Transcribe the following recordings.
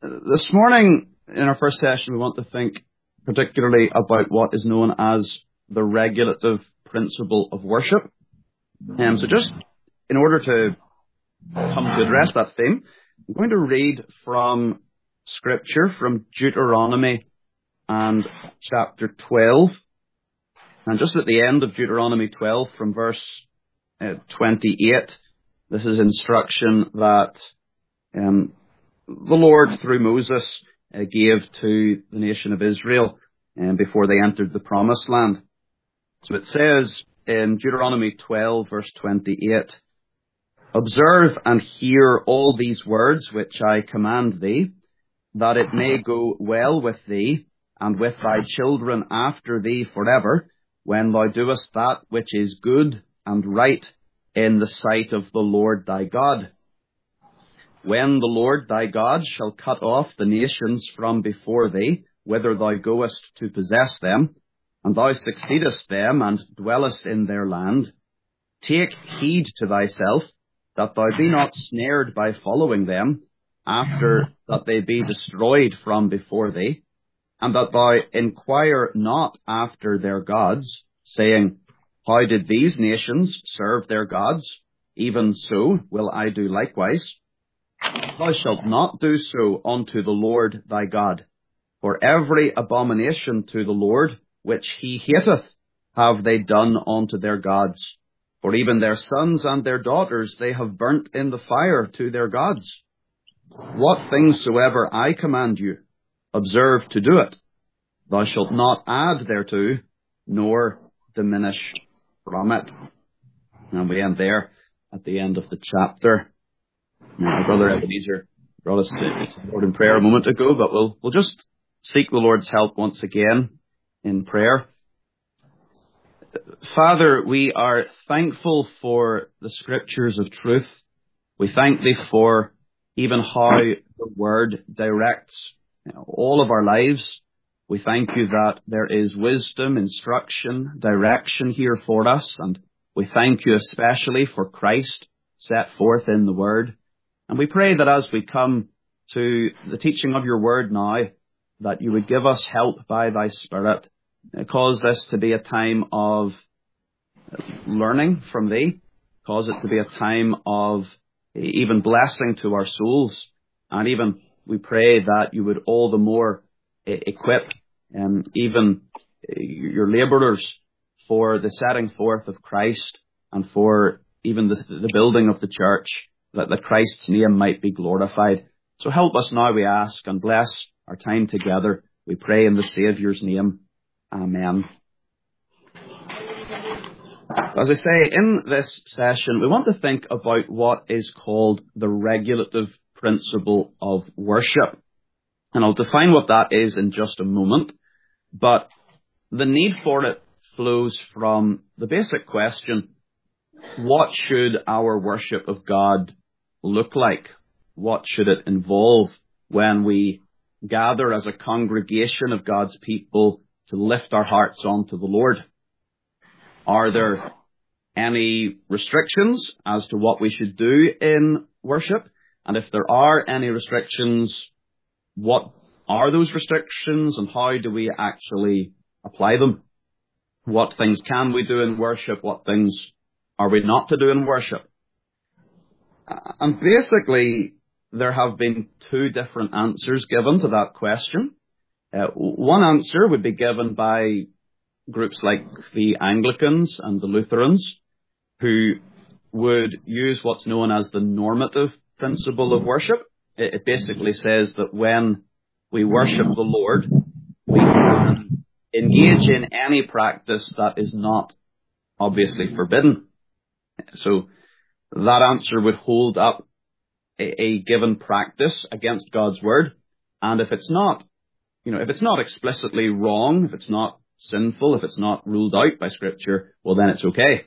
This morning, in our first session, we want to think particularly about what is known as the regulative principle of worship. So just in order to come to address that theme, I'm going to read from Scripture, from Deuteronomy and chapter 12. And just at the end of Deuteronomy 12, from verse 28, this is instruction that the Lord, through Moses, gave to the nation of Israel before they entered the Promised Land. So it says in Deuteronomy 12, verse 28, "Observe and hear all these words which I command thee, that it may go well with thee and with thy children after thee forever, when thou doest that which is good and right in the sight of the Lord thy God. When the Lord thy God shall cut off the nations from before thee, whither thou goest to possess them, and thou succeedest them and dwellest in their land, take heed to thyself, that thou be not snared by following them, after that they be destroyed from before thee, and that thou inquire not after their gods, saying, How did these nations serve their gods? Even so will I do likewise. Thou shalt not do so unto the Lord thy God. For every abomination to the Lord, which he hateth, have they done unto their gods. For even their sons and their daughters they have burnt in the fire to their gods. What things soever I command you, observe to do it. Thou shalt not add thereto, nor diminish from it." And we end there at the end of the chapter. My brother Ebenezer brought us to the Lord in prayer a moment ago, but we'll just seek the Lord's help once again in prayer. Father, we are thankful for the Scriptures of truth. We thank Thee for even how the Word directs all of our lives. We thank You that there is wisdom, instruction, direction here for us, and we thank You especially for Christ set forth in the Word. And we pray that as we come to the teaching of Your Word now, that You would give us help by Thy Spirit, cause this to be a time of learning from Thee, cause it to be a time of even blessing to our souls, and even we pray that You would all the more equip even Your labourers for the setting forth of Christ and for even the building of the church, that Christ's name might be glorified. So help us now, we ask, and bless our time together. We pray in the Saviour's name. Amen. As I say, in this session, we want to think about what is called the regulative principle of worship. And I'll define what that is in just a moment. But the need for it flows from the basic question, what should our worship of God look like? What should it involve when we gather as a congregation of God's people to lift our hearts onto the Lord? Are there any restrictions as to what we should do in worship? And if there are any restrictions, what are those restrictions and how do we actually apply them? What things can we do in worship? What things are we not to do in worship? And basically, there have been two different answers given to that question. One answer would be given by groups like the Anglicans and the Lutherans, who would use what's known as the normative principle of worship. It basically says that when we worship the Lord, we can engage in any practice that is not obviously forbidden. So that answer would hold up a given practice against God's word. And if it's not, if it's not explicitly wrong, if it's not sinful, if it's not ruled out by Scripture, well, then it's okay.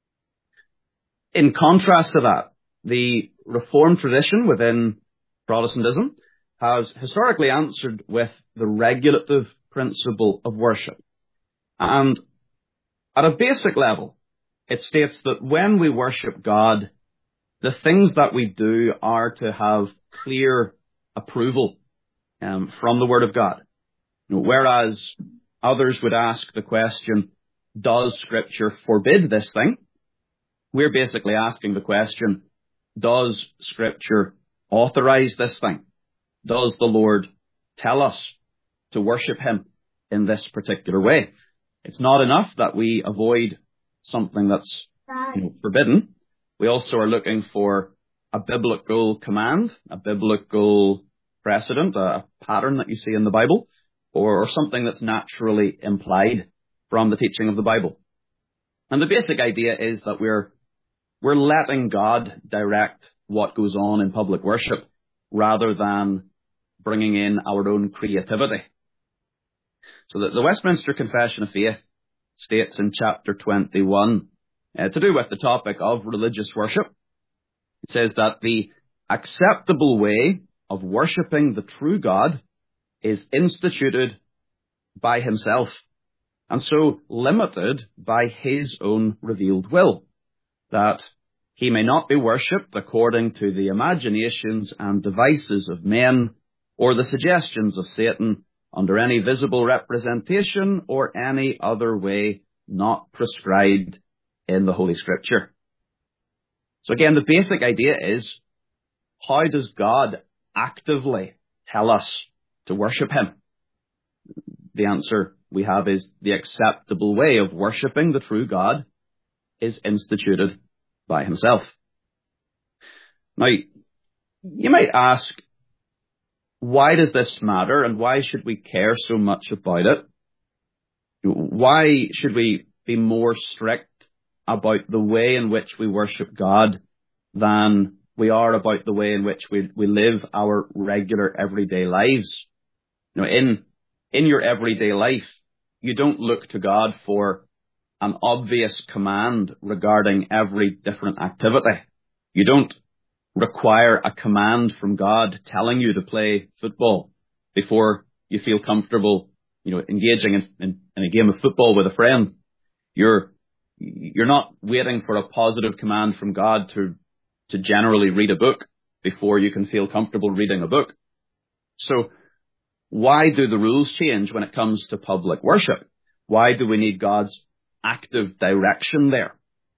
In contrast to that, the Reformed tradition within Protestantism has historically answered with the regulative principle of worship. And at a basic level, it states that when we worship God, the things that we do are to have clear approval from the Word of God. Whereas others would ask the question, does Scripture forbid this thing? We're basically asking the question, does Scripture authorize this thing? Does the Lord tell us to worship Him in this particular way? It's not enough that we avoid something that's forbidden. We also are looking for a biblical command, a biblical precedent, a pattern that you see in the Bible, or something that's naturally implied from the teaching of the Bible. And the basic idea is that we're letting God direct what goes on in public worship rather than bringing in our own creativity. So the Westminster Confession of Faith states in chapter 21, to do with the topic of religious worship, it says that the acceptable way of worshipping the true God is instituted by Himself, and so limited by His own revealed will, that He may not be worshipped according to the imaginations and devices of men, or the suggestions of Satan, under any visible representation or any other way not prescribed in the Holy Scripture. So again, the basic idea is, how does God actively tell us to worship Him? The answer we have is the acceptable way of worshipping the true God is instituted by Himself. Now, you might ask, why does this matter and why should we care so much about it? Why should we be more strict about the way in which we worship God than we are about the way in which we live our regular everyday lives? In your everyday life, you don't look to God for an obvious command regarding every different activity. You don't require a command from God telling you to play football before you feel comfortable, engaging in a game of football with a friend. You're not waiting for a positive command from God to generally read a book before you can feel comfortable reading a book. So why do the rules change when it comes to public worship? Why do we need God's active direction there?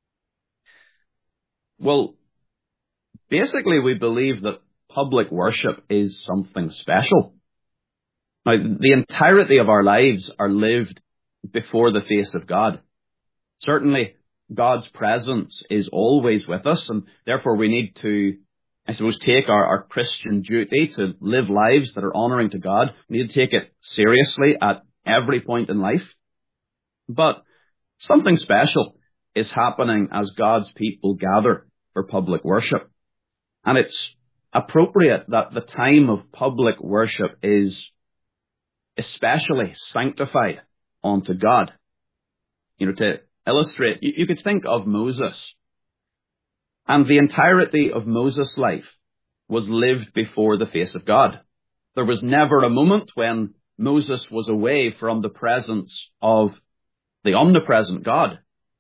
Well, basically we believe that public worship is something special. Now, the entirety of our lives are lived before the face of God. Certainly, God's presence is always with us, and therefore we need to, take our Christian duty to live lives that are honouring to God. We need to take it seriously at every point in life. But something special is happening as God's people gather for public worship. And it's appropriate that the time of public worship is especially sanctified unto God. To illustrate, you could think of Moses. And the entirety of Moses' life was lived before the face of God. There was never a moment when Moses was away from the presence of the omnipresent God.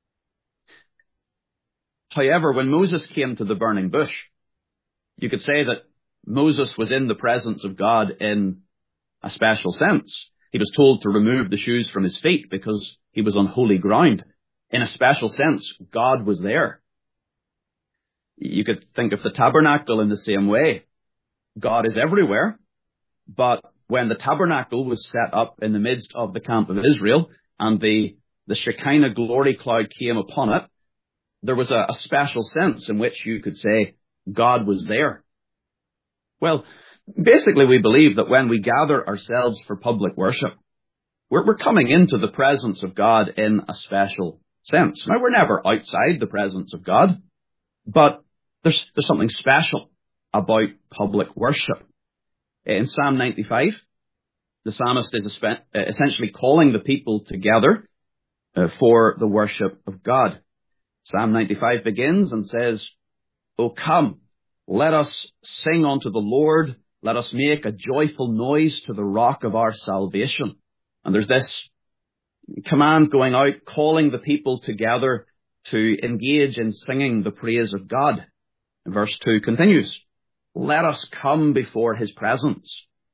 However, when Moses came to the burning bush, you could say that Moses was in the presence of God in a special sense. He was told to remove the shoes from his feet because he was on holy ground. In a special sense, God was there. You could think of the tabernacle in the same way. God is everywhere, but when the tabernacle was set up in the midst of the camp of Israel and the Shekinah glory cloud came upon it, there was a special sense in which you could say God was there. Well, basically we believe that when we gather ourselves for public worship, we're coming into the presence of God in a special sense. Now, we're never outside the presence of God, but there's something special about public worship. In Psalm 95, the psalmist is essentially calling the people together for the worship of God. Psalm 95 begins and says, "O come, let us sing unto the Lord. Let us make a joyful noise to the rock of our salvation." And there's this command going out, calling the people together to engage in singing the praise of God. And verse 2 continues, "Let us come before His presence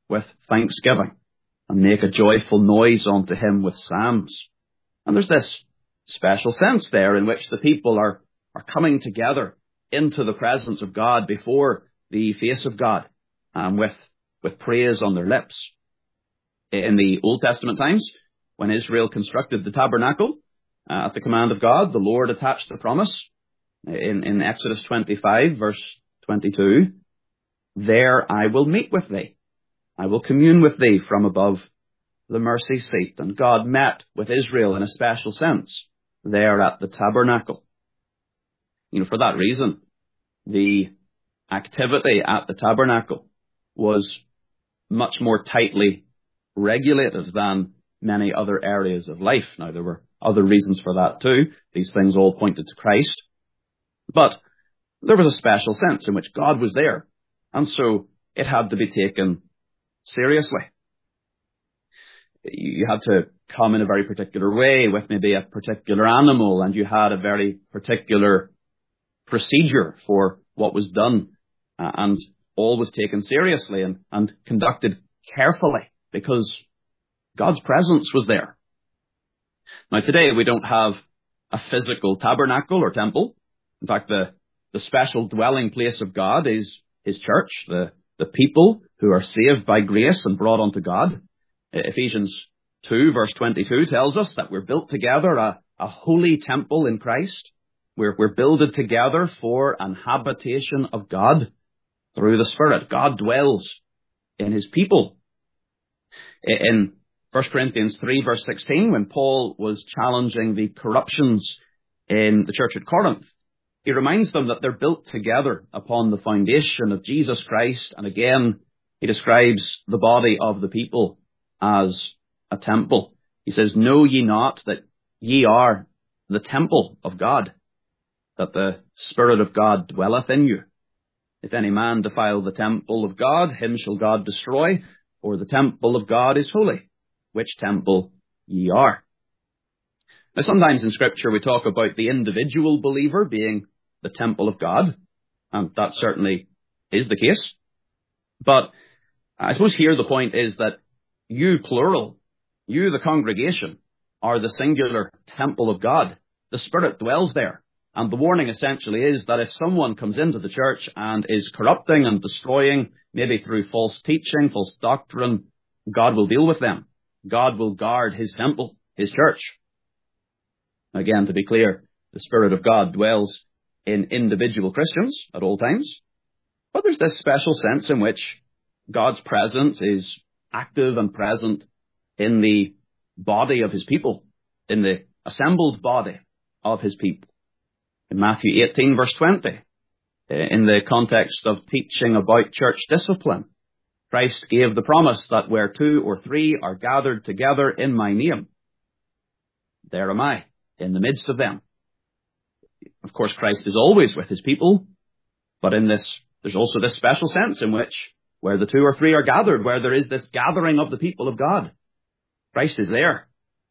with thanksgiving and make a joyful noise unto him with psalms. And there's this special sense there in which the people are coming together into the presence of God, before the face of God, with praise on their lips. In the Old Testament times, when Israel constructed the tabernacle, at the command of God, the Lord attached the promise in Exodus 25, verse 22, "There I will meet with thee. I will commune with thee from above the mercy seat." And God met with Israel in a special sense there at the tabernacle. For that reason, the activity at the tabernacle was much more tightly regulated than many other areas of life. Now, there were other reasons for that too. These things all pointed to Christ. But there was a special sense in which God was there, and so it had to be taken seriously. You had to come in a very particular way with maybe a particular animal, and you had a very particular procedure for what was done, and all was taken seriously and conducted carefully because God's presence was there. Now, today we don't have a physical tabernacle or temple. In fact, the special dwelling place of God is his church, the people who are saved by grace and brought unto God. Ephesians 2 verse 22 tells us that we're built together a holy temple in Christ. We're builded together for an habitation of God through the Spirit. God dwells in his people. In 1 Corinthians 3 verse 16, when Paul was challenging the corruptions in the church at Corinth, he reminds them that they're built together upon the foundation of Jesus Christ. And again, he describes the body of the people as a temple. He says, "Know ye not that ye are the temple of God, that the Spirit of God dwelleth in you? If any man defile the temple of God, him shall God destroy, for the temple of God is holy, which temple ye are." Now, sometimes in Scripture we talk about the individual believer being the temple of God, and that certainly is the case. But I suppose here the point is that you, plural, you, the congregation, are the singular temple of God. The Spirit dwells there. And the warning essentially is that if someone comes into the church and is corrupting and destroying, maybe through false teaching, false doctrine, God will deal with them. God will guard his temple, his church. Again, to be clear, the Spirit of God dwells in individual Christians at all times. But there's this special sense in which God's presence is active and present in the body of his people, in the assembled body of his people. In Matthew 18 verse 20, in the context of teaching about church discipline, Christ gave the promise that where 2 or 3 are gathered together in my name, there am I in the midst of them. Of course, Christ is always with his people, but in this, there's also this special sense in which where the 2 or 3 are gathered, where there is this gathering of the people of God, Christ is there.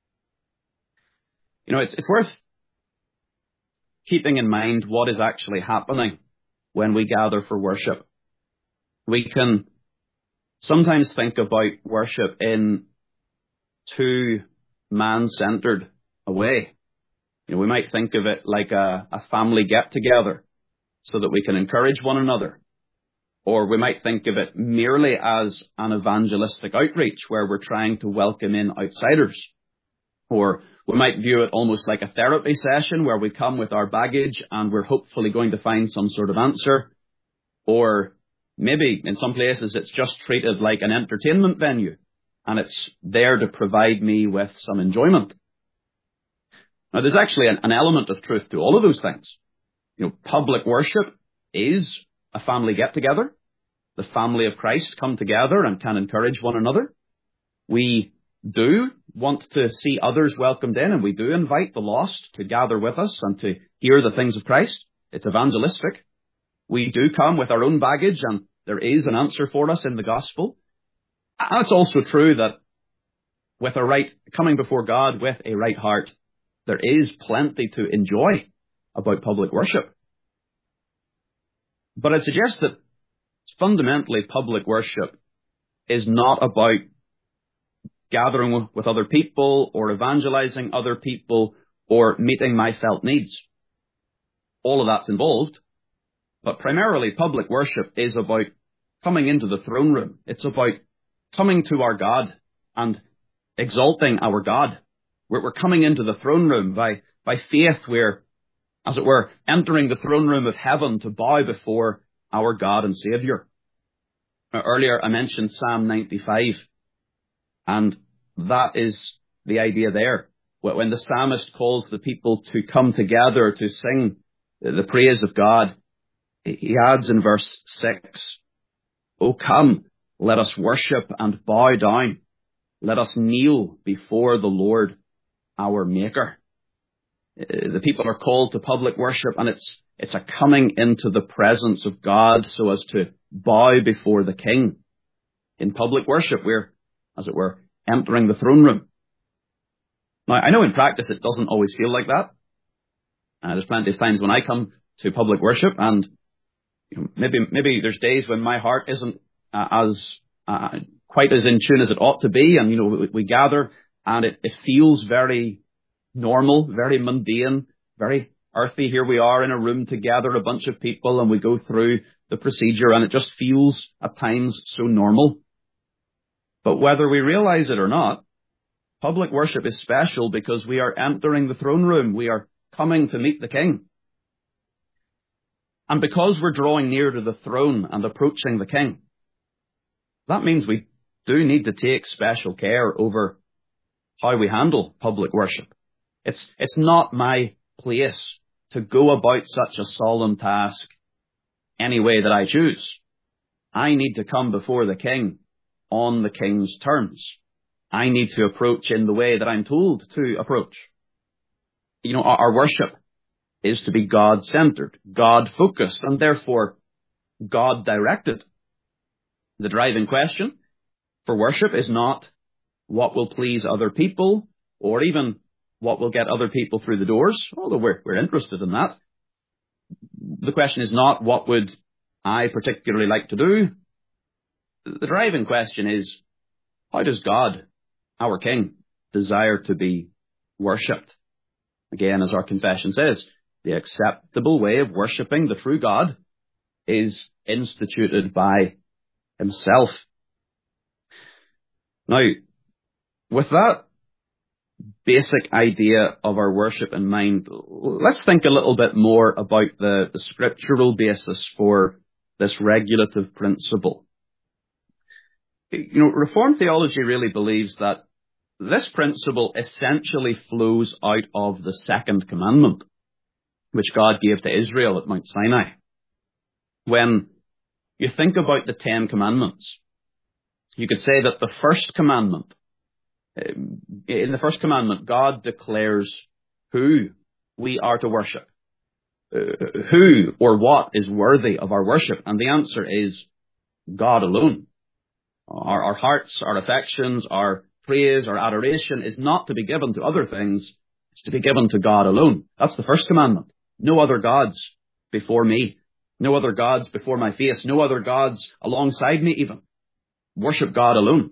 It's worth keeping in mind what is actually happening when we gather for worship. We can sometimes think about worship in too man-centered a way. We might think of it like a family get-together so that we can encourage one another. Or we might think of it merely as an evangelistic outreach where we're trying to welcome in outsiders. Or we might view it almost like a therapy session where we come with our baggage and we're hopefully going to find some sort of answer. Or maybe in some places it's just treated like an entertainment venue and it's there to provide me with some enjoyment. Now, there's actually an element of truth to all of those things. Public worship is a family get-together. The family of Christ come together and can encourage one another. We do want to see others welcomed in, and we do invite the lost to gather with us and to hear the things of Christ. It's evangelistic. We do come with our own baggage, and there is an answer for us in the gospel. And it's also true that with coming before God with a right heart, there is plenty to enjoy about public worship. But I'd suggest that fundamentally public worship is not about gathering with other people or evangelizing other people or meeting my felt needs. All of that's involved, but primarily public worship is about coming into the throne room. It's about coming to our God and exalting our God. We're coming into the throne room by faith. We're, as it were, entering the throne room of heaven to bow before our God and Savior. Earlier I mentioned Psalm 95, and that is the idea there. When the psalmist calls the people to come together to sing the praise of God, he adds in verse 6, "O come, let us worship and bow down. Let us kneel before the Lord our Maker." The people are called to public worship, and it's a coming into the presence of God so as to bow before the King. In public worship, we're, as it were, entering the throne room. Now, I know in practice it doesn't always feel like that. There's plenty of times when I come to public worship, and maybe there's days when my heart isn't quite as in tune as it ought to be, and we gather, and it feels very normal, very mundane, very earthy. Here we are in a room together, a bunch of people, and we go through the procedure, and it just feels at times so normal. But whether we realize it or not, public worship is special because we are entering the throne room. We are coming to meet the King. And because we're drawing near to the throne and approaching the King, that means we do need to take special care over how we handle public worship. It's not my place to go about such a solemn task any way that I choose. I need to come before the King on the King's terms. I need to approach in the way that I'm told to approach. Our worship is to be God-centered, God-focused, and therefore God-directed. The driving question for worship is not what will please other people or even what will get other people through the doors, although we're interested in that. The question is not what would I particularly like to do. The driving question is, how does God, our King, desire to be worshipped? Again, as our confession says, the acceptable way of worshipping the true God is instituted by himself. Now, with that basic idea of our worship in mind, let's think a little bit more about the scriptural basis for this regulative principle. Reformed theology really believes that this principle essentially flows out of the second commandment, which God gave to Israel at Mount Sinai. When you think about the 10 Commandments, you could say that the first commandment, in the first commandment, God declares who we are to worship. Who or what is worthy of our worship? And the answer is God alone. Our hearts, our affections, our praise, our adoration is not to be given to other things. It's to be given to God alone. That's the first commandment. No other gods before me. No other gods before my face. No other gods alongside me even. Worship God alone.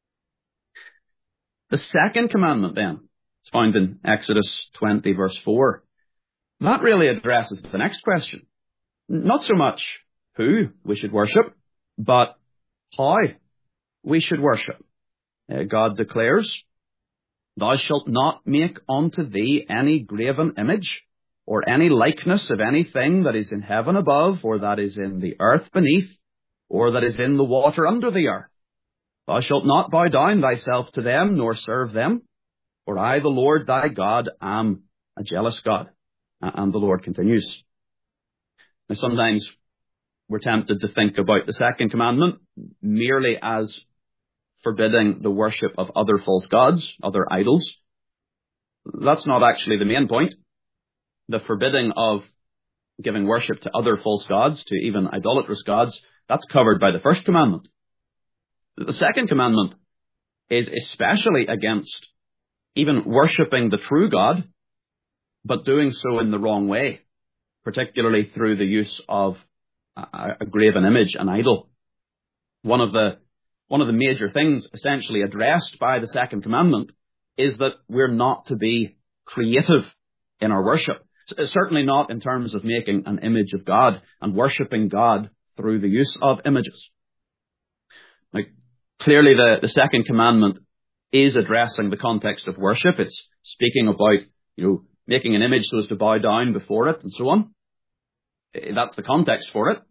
The second commandment then, it's found in Exodus 20 verse 4. That really addresses the next question. Not so much who we should worship, but how we should worship. God declares, "Thou shalt not make unto thee any graven image, or any likeness of anything that is in heaven above, or that is in the earth beneath, or that is in the water under the earth. Thou shalt not bow down thyself to them, nor serve them. For I, the Lord thy God, am a jealous God." And the Lord continues. Now, sometimes we're tempted to think about the second commandment merely as forbidding the worship of other false gods, other idols. That's not actually the main point. The forbidding of giving worship to other false gods, to even idolatrous gods, that's covered by the first commandment. The second commandment is especially against even worshipping the true God, but doing so in the wrong way, particularly through the use of a graven image, an idol. One of the one of the major things essentially addressed by the second commandment is that we're not to be creative in our worship. Certainly not in terms of making an image of God and worshipping God through the use of images. Now, clearly the second commandment is addressing the context of worship. It's speaking about, making an image so as to bow down before it and so on. That's the context for it.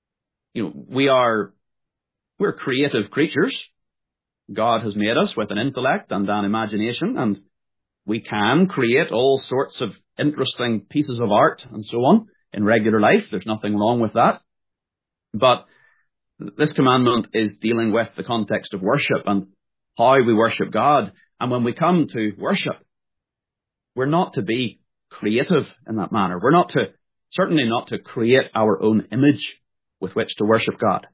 We're creative creatures. God has made us with an intellect and an imagination, and we can create all sorts of interesting pieces of art and so on in regular life. There's nothing wrong with that. But this commandment is dealing with the context of worship and how we worship God. And when we come to worship, we're not to be creative in that manner. We're certainly not to create our own image with which to worship God.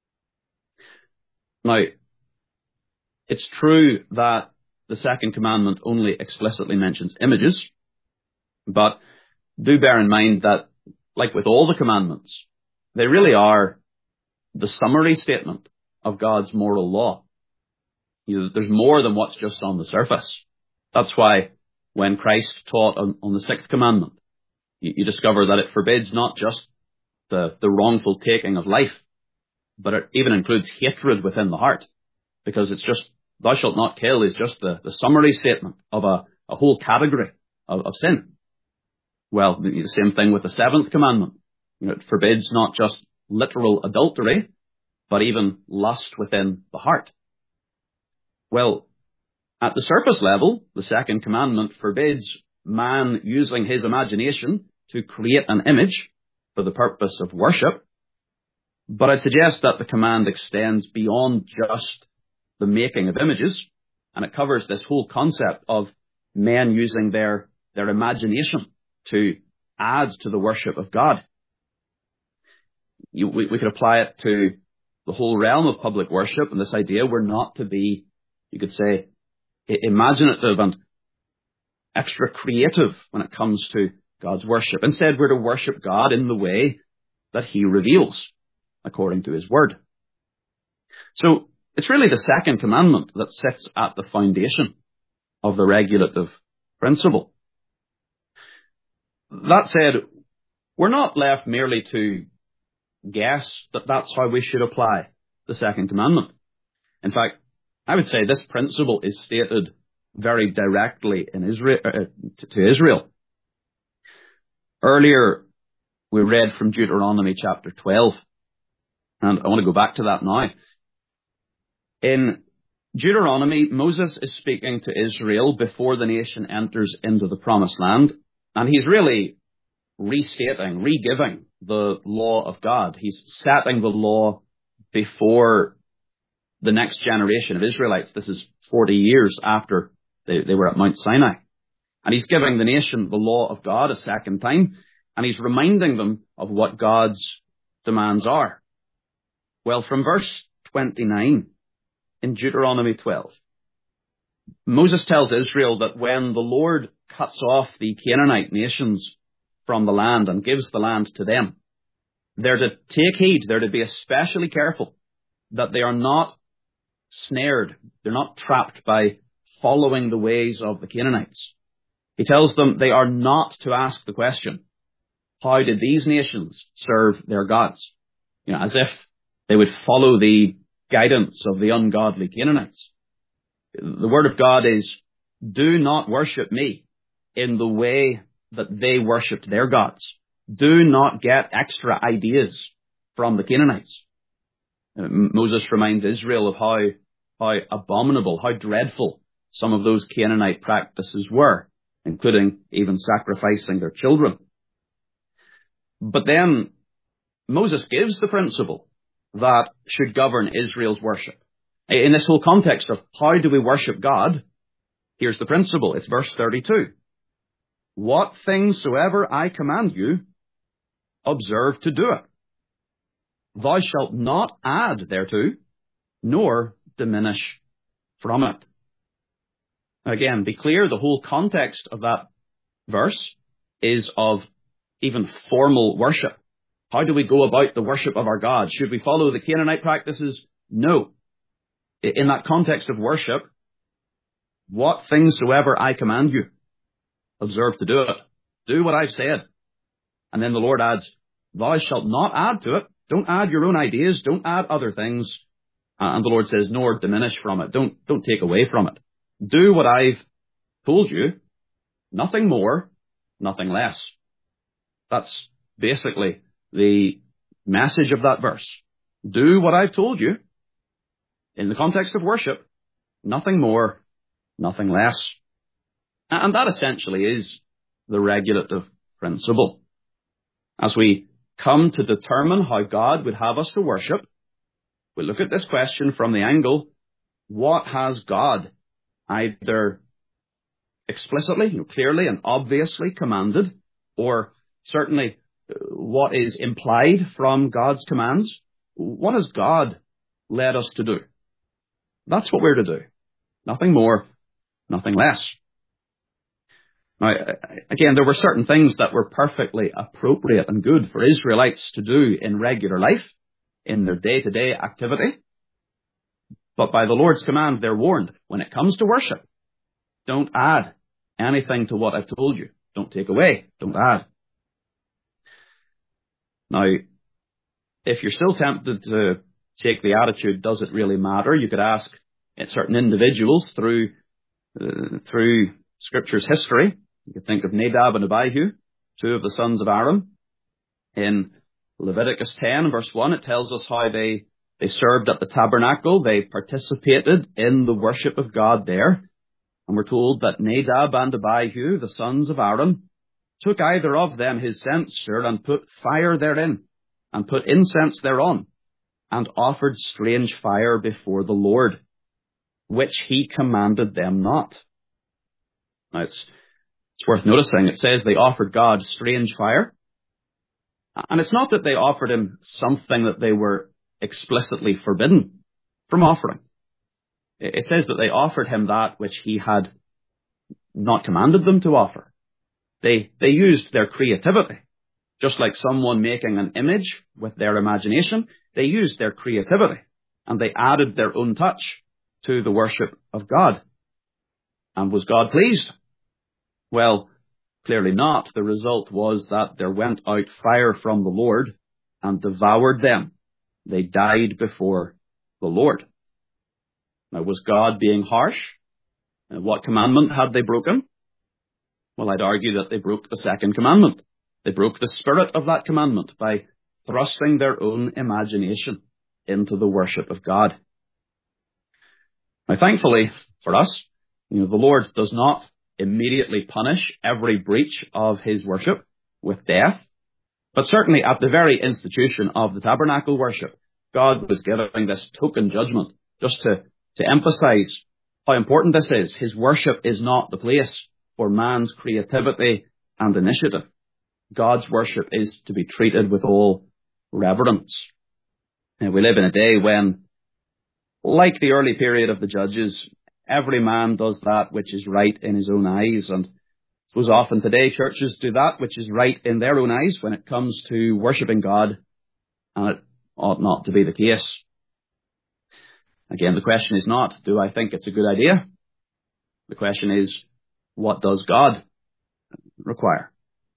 Now, it's true that the second commandment only explicitly mentions images, but do bear in mind that, like with all the commandments, they really are the summary statement of God's moral law. There's more than what's just on the surface. That's why when Christ taught on the sixth commandment, you discover that it forbids not just the wrongful taking of life, but it even includes hatred within the heart, because it's just, thou shalt not kill is just the summary statement of a whole category of sin. Well, the same thing with the seventh commandment. It forbids not just literal adultery, but even lust within the heart. Well, at the surface level, the second commandment forbids man using his imagination to create an image for the purpose of worship. But I'd suggest that the command extends beyond just the making of images, and it covers this whole concept of men using their imagination to add to the worship of God. We could apply it to the whole realm of public worship, and this idea we're not to be, you could say, imaginative and extra creative when it comes to God's worship. Instead, we're to worship God in the way that He reveals, according to His Word. So, it's really the second commandment that sits at the foundation of the regulative principle. That said, we're not left merely to guess that that's how we should apply the second commandment. In fact, I would say this principle is stated very directly in Israel, to Israel. Earlier, we read from Deuteronomy chapter 12, and I want to go back to that now. In Deuteronomy, Moses is speaking to Israel before the nation enters into the promised land, and he's really restating, re-giving the law of God. He's setting the law before the next generation of Israelites. This is 40 years after they were at Mount Sinai. And he's giving the nation the law of God a second time, and he's reminding them of what God's demands are. Well, from verse 29 in Deuteronomy 12, Moses tells Israel that when the Lord cuts off the Canaanite nations from the land and gives the land to them, they're to take heed, they're to be especially careful that they are not snared, they're not trapped by following the ways of the Canaanites. He tells them they are not to ask the question, how did these nations serve their gods? As if they would follow the guidance of the ungodly Canaanites. The word of God is, do not worship me in the way that they worshipped their gods. Do not get extra ideas from the Canaanites. Moses reminds Israel of how abominable, how dreadful some of those Canaanite practices were, including even sacrificing their children. But then Moses gives the principle that should govern Israel's worship. In this whole context of how do we worship God, here's the principle. It's verse 32. What things soever I command you, observe to do it. Thou shalt not add thereto, nor diminish from it. Again, be clear, the whole context of that verse is of even formal worship. How do we go about the worship of our God? Should we follow the Canaanite practices? No. in that context of worship, what things soever I command you, observe to do it. Do what I've said. And then the Lord adds, thou shalt not add to it. Don't add your own ideas. Don't add other things. And the Lord says, nor diminish from it. Don't take away from it. Do what I've told you. Nothing more, nothing less. That's basically the message of that verse. Do what I've told you. In the context of worship, nothing more, nothing less. And that essentially is the regulative principle. As we come to determine how God would have us to worship, we look at this question from the angle, what has God either explicitly, clearly and obviously commanded, or certainly what is implied from God's commands? What has God led us to do? That's what we're to do. Nothing more, nothing less. Now, again, there were certain things that were perfectly appropriate and good for Israelites to do in regular life, in their day-to-day activity. But by the Lord's command, they're warned, when it comes to worship, don't add anything to what I've told you. Don't take away. Don't add. Now, if you're still tempted to take the attitude, does it really matter? You could ask certain individuals through Scripture's history. You could think of Nadab and Abihu, two of the sons of Aaron. In Leviticus 10, verse 1, it tells us how they served at the tabernacle. They participated in the worship of God there. And we're told that Nadab and Abihu, the sons of Aaron, took either of them his censer and put fire therein, and put incense thereon, and offered strange fire before the Lord, which he commanded them not. Now it's worth noticing, it says they offered God strange fire. And it's not that they offered him something that they were explicitly forbidden from offering. It says that they offered him that which he had not commanded them to offer. They used their creativity. Just like someone making an image with their imagination, they used their creativity and they added their own touch to the worship of God. And was God pleased? Well, clearly not. The result was that there went out fire from the Lord and devoured them. They died before the Lord. Now, was God being harsh? And what commandment had they broken? Well, I'd argue that they broke the second commandment. They broke the spirit of that commandment by thrusting their own imagination into the worship of God. Now, thankfully for us, the Lord does not immediately punish every breach of his worship with death. But certainly at the very institution of the tabernacle worship, God was giving this token judgment just to emphasize how important this is. His worship is not the place for man's creativity and initiative. God's worship is to be treated with all reverence. And we live in a day when, like the early period of the Judges, every man does that which is right in his own eyes. And I suppose often today churches do that which is right in their own eyes when it comes to worshipping God, and it ought not to be the case. Again, the question is not, do I think it's a good idea? The question is, what does God require?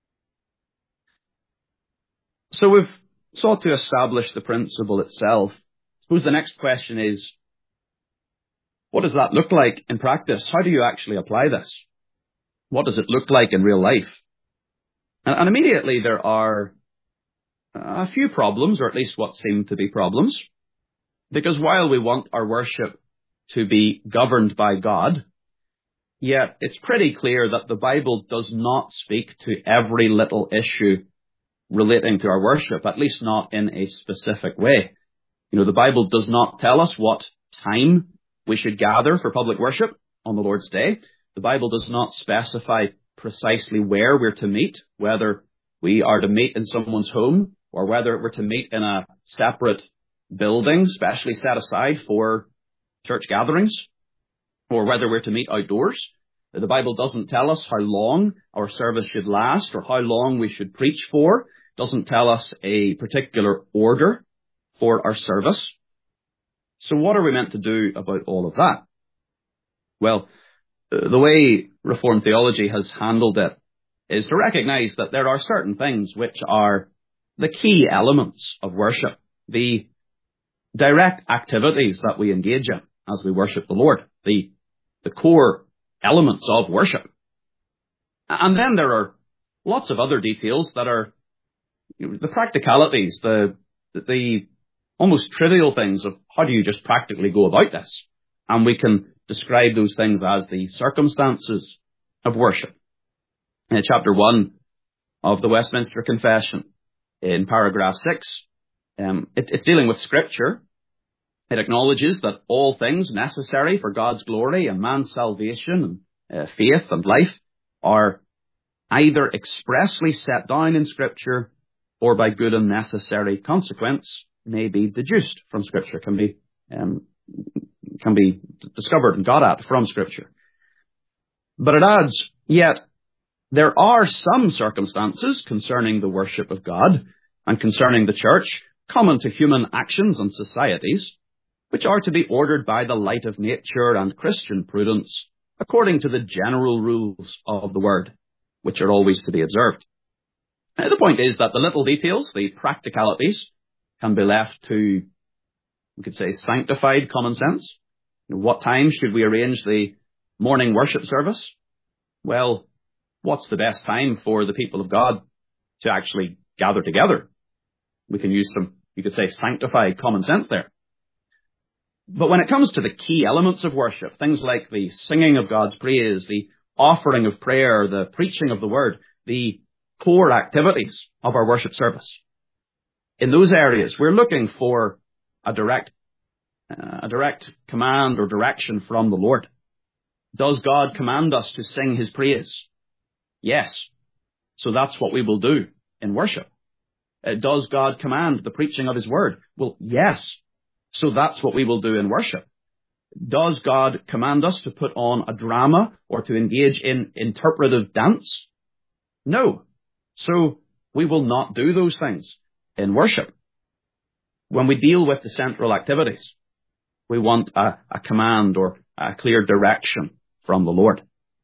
So we've sought to establish the principle itself. I suppose the next question is, what does that look like in practice? How do you actually apply this? What does it look like in real life? And immediately there are a few problems, or at least what seem to be problems. Because while we want our worship to be governed by God, yet it's pretty clear that the Bible does not speak to every little issue relating to our worship, at least not in a specific way. The Bible does not tell us what time we should gather for public worship on the Lord's Day. The Bible does not specify precisely where we're to meet, whether we are to meet in someone's home or whether we're to meet in a separate building specially set aside for church gatherings, or whether we're to meet outdoors. The Bible doesn't tell us how long our service should last or how long we should preach for. It doesn't tell us a particular order for our service. So what are we meant to do about all of that? Well, the way Reformed theology has handled it is to recognize that there are certain things which are the key elements of worship, the direct activities that we engage in as we worship the Lord, the core elements of worship. And then there are lots of other details that are the practicalities, the almost trivial things of how do you just practically go about this. And we can describe those things as the circumstances of worship. In chapter 1 of the Westminster Confession, in paragraph 6, it's dealing with Scripture. It acknowledges that all things necessary for God's glory and man's salvation and faith and life are either expressly set down in Scripture or by good and necessary consequence may be deduced from Scripture, can be discovered and got at from Scripture. But it adds, yet there are some circumstances concerning the worship of God and concerning the church, common to human actions and societies, which are to be ordered by the light of nature and Christian prudence, according to the general rules of the word, which are always to be observed. The point is that the little details, the practicalities, can be left to, we could say, sanctified common sense. What time should we arrange the morning worship service? Well, what's the best time for the people of God to actually gather together? We can use some, you could say, sanctified common sense there. But when it comes to the key elements of worship, things like the singing of God's praise, the offering of prayer, the preaching of the word, the core activities of our worship service, in those areas, we're looking for a direct command or direction from the Lord. Does God command us to sing his praise? Yes. So that's what we will do in worship. Does God command the preaching of his word? Well, yes. So that's what we will do in worship. Does God command us to put on a drama or to engage in interpretive dance? No. So we will not do those things in worship. When we deal with the central activities, we want a command or a clear direction from the Lord.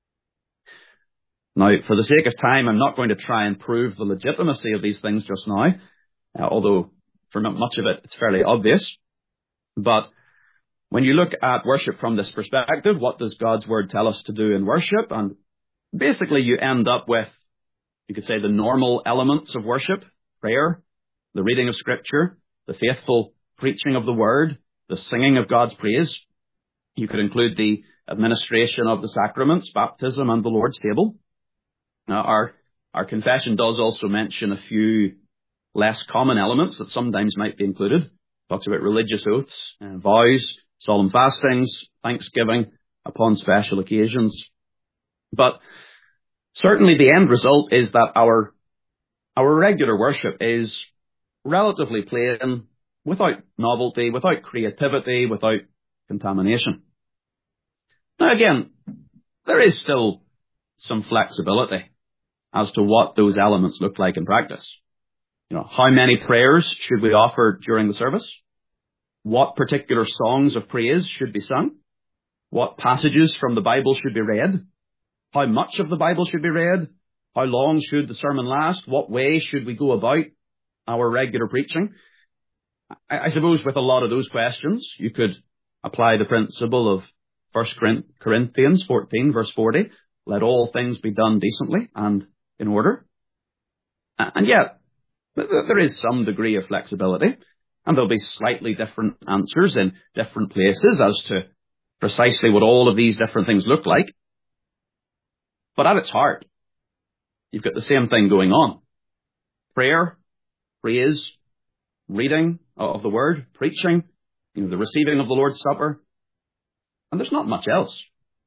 Now, for the sake of time, I'm not going to try and prove the legitimacy of these things just now, although for not much of it, it's fairly obvious. But when you look at worship from this perspective, what does God's word tell us to do in worship? And basically you end up with, you could say, the normal elements of worship: prayer, the reading of Scripture, the faithful preaching of the word, the singing of God's praise. You could include the administration of the sacraments, baptism, and the Lord's table. Now, our confession does also mention a few less common elements that sometimes might be included. It talks about religious oaths, vows, solemn fastings, thanksgiving upon special occasions. But certainly the end result is that our regular worship is relatively plain, without novelty, without creativity, without contamination. Now again, there is still some flexibility as to what those elements look like in practice. How many prayers should we offer during the service? What particular songs of praise should be sung? What passages from the Bible should be read? How much of the Bible should be read? How long should the sermon last? What way should we go about our regular preaching? I suppose with a lot of those questions, you could apply the principle of 1 Corinthians 14, verse 40, let all things be done decently and in order. And yet, there is some degree of flexibility, and there'll be slightly different answers in different places as to precisely what all of these different things look like. But at its heart, you've got the same thing going on. Prayer, praise, reading of the word, preaching, the receiving of the Lord's Supper, and there's not much else.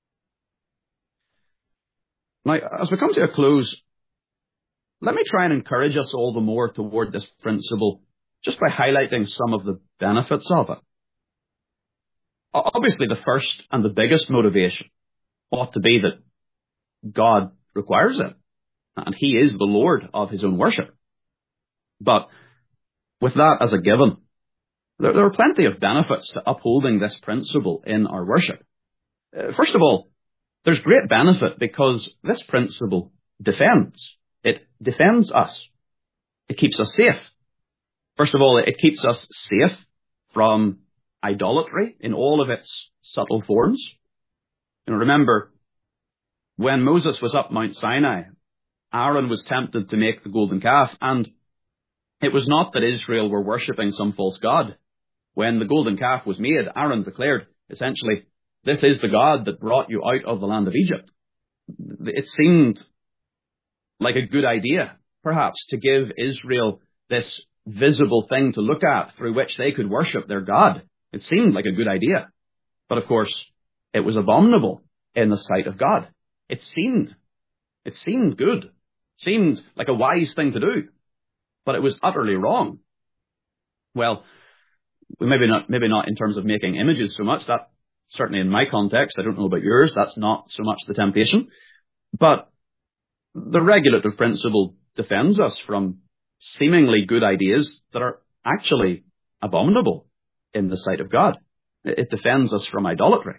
Now, as we come to a close, let me try and encourage us all the more toward this principle just by highlighting some of the benefits of it. Obviously, the first and the biggest motivation ought to be that God requires it, and he is the Lord of his own worship. But with that as a given, There are plenty of benefits to upholding this principle in our worship. First of all, there's great benefit because this principle defends. It defends us. It keeps us safe. First of all, it keeps us safe from idolatry in all of its subtle forms. Remember, when Moses was up Mount Sinai, Aaron was tempted to make the golden calf, and it was not that Israel were worshipping some false god. When the golden calf was made, Aaron declared, essentially, this is the God that brought you out of the land of Egypt. It seemed like a good idea, perhaps, to give Israel this visible thing to look at through which they could worship their God. It seemed like a good idea. But of course, it was abominable in the sight of God. It seemed good. It seemed like a wise thing to do. But it was utterly wrong. Well, maybe not in terms of making images so much. That certainly in my context, I don't know about yours, that's not so much the temptation. But the regulative principle defends us from seemingly good ideas that are actually abominable in the sight of God. It defends us from idolatry.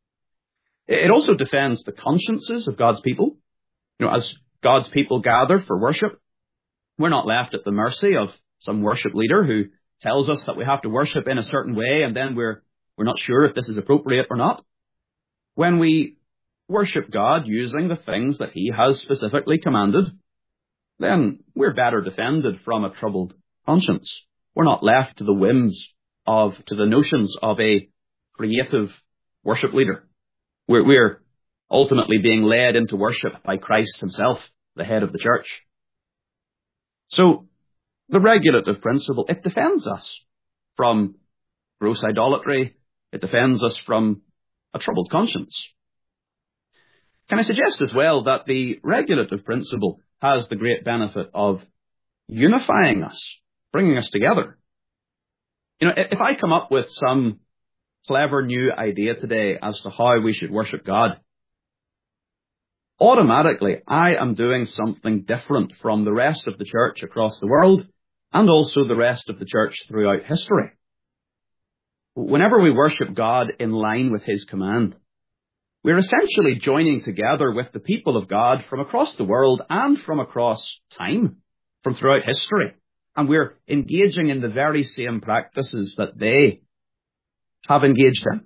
It also defends the consciences of God's people. As God's people gather for worship, we're not left at the mercy of some worship leader who tells us that we have to worship in a certain way, and then we're not sure if this is appropriate or not. When we worship God using the things that He has specifically commanded, then we're better defended from a troubled conscience. We're not left to the whims to the notions of a creative worship leader. We're ultimately being led into worship by Christ Himself, the head of the church. So, the regulative principle, it defends us from gross idolatry. It defends us from a troubled conscience. Can I suggest as well that the regulative principle has the great benefit of unifying us, bringing us together? If I come up with some clever new idea today as to how we should worship God, automatically I am doing something different from the rest of the church across the world and also the rest of the church throughout history. Whenever we worship God in line with His command, we're essentially joining together with the people of God from across the world and from across time, from throughout history. And we're engaging in the very same practices that they have engaged in.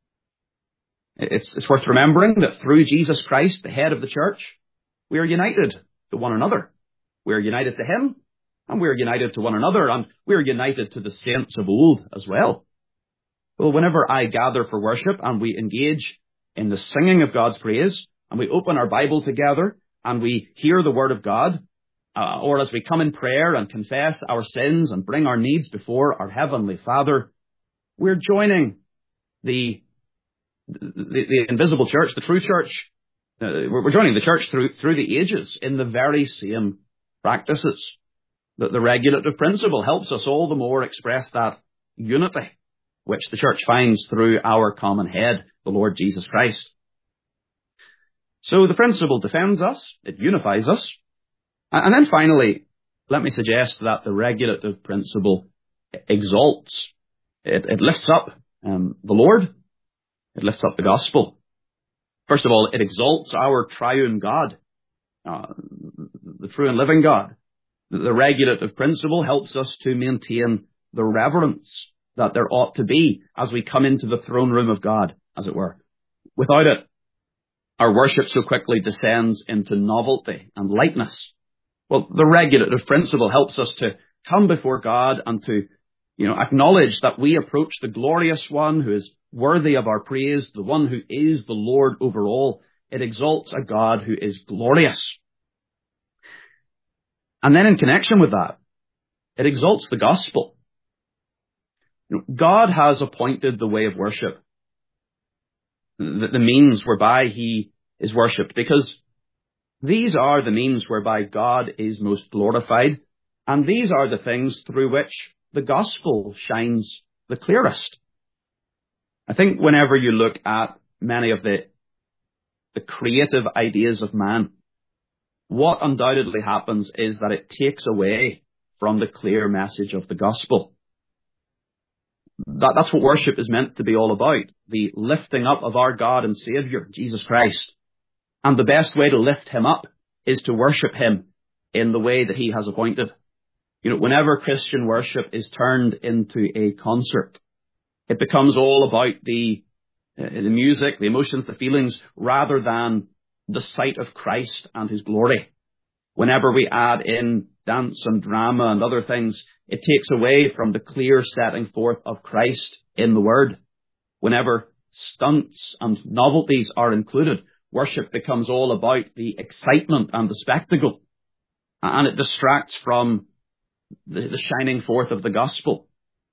It's worth remembering that through Jesus Christ, the head of the church, we are united to one another. We're united to Him, and we're united to one another, and we're united to the saints of old as well. Well, whenever I gather for worship and we engage in the singing of God's praise, and we open our Bible together, and we hear the Word of God, or as we come in prayer and confess our sins and bring our needs before our Heavenly Father, we're joining the invisible church, the true church. We're joining the church through the ages in the very same practices. The regulative principle helps us all the more express that unity which the church finds through our common head, the Lord Jesus Christ. So the principle defends us, it unifies us. And then finally, let me suggest that the regulative principle exalts. It lifts up the Lord. It lifts up the gospel. First of all, it exalts our triune God, the true and living God. The regulative principle helps us to maintain the reverence that there ought to be as we come into the throne room of God, as it were. Without it, our worship so quickly descends into novelty and lightness. Well, the regulative principle helps us to come before God and to, acknowledge that we approach the glorious one who is worthy of our praise, the one who is the Lord over all. It exalts a God who is glorious. And then in connection with that, it exalts the gospel. God has appointed the way of worship, the means whereby He is worshipped, because these are the means whereby God is most glorified, and these are the things through which the gospel shines the clearest. I think whenever you look at many of the creative ideas of man, what undoubtedly happens is that it takes away from the clear message of the gospel. That's what worship is meant to be all about. The lifting up of our God and Savior, Jesus Christ. And the best way to lift him up is to worship him in the way that he has appointed. Whenever Christian worship is turned into a concert, it becomes all about the music, the emotions, the feelings, rather than the sight of Christ and his glory. Whenever we add in dance and drama and other things, it takes away from the clear setting forth of Christ in the Word. Whenever stunts and novelties are included, worship becomes all about the excitement and the spectacle. And it distracts from the shining forth of the gospel.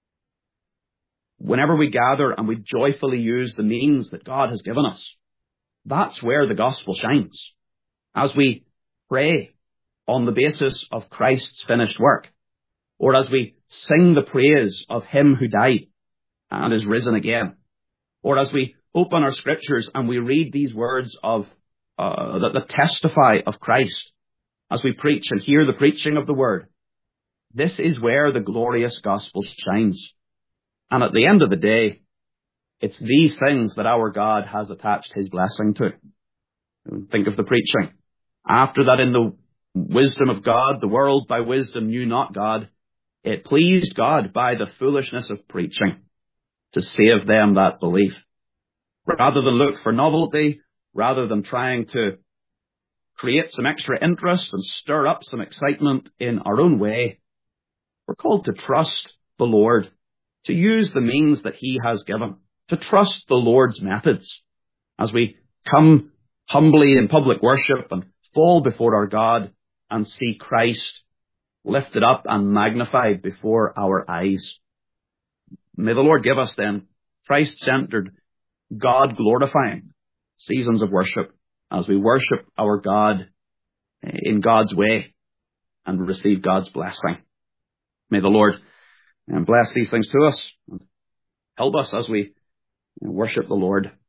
Whenever we gather and we joyfully use the means that God has given us, that's where the gospel shines. As we pray on the basis of Christ's finished work, or as we sing the praise of him who died and is risen again, or as we open our scriptures and we read these words of that testify of Christ, as we preach and hear the preaching of the word, this is where the glorious gospel shines. And at the end of the day, it's these things that our God has attached his blessing to. Think of the preaching. After that, in the wisdom of God, the world by wisdom knew not God. It pleased God by the foolishness of preaching to save them that believe. Rather than look for novelty, rather than trying to create some extra interest and stir up some excitement in our own way, we're called to trust the Lord, to use the means that he has given, to trust the Lord's methods as we come humbly in public worship and fall before our God and see Christ lifted up and magnified before our eyes. May the Lord give us then Christ-centered, God-glorifying seasons of worship as we worship our God in God's way and receive God's blessing. May the Lord bless these things to us and help us as we worship the Lord.